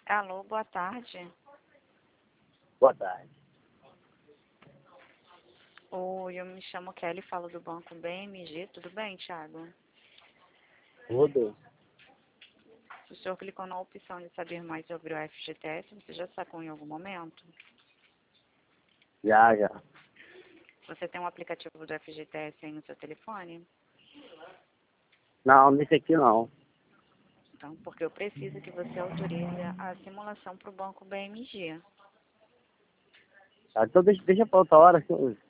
Alô, boa tarde. Boa tarde. Oi, eu me chamo Kelly, falo do Banco BMG. Tudo bem, Thiago? Tudo? O senhor clicou na opção de saber mais sobre o FGTS. Você já sacou em algum momento? Já. Você tem um aplicativo do FGTS aí no seu telefone? Não, nesse aqui não. Então, porque eu preciso que você autorize a simulação para o Banco BMG. Tá, então deixa pra outra hora.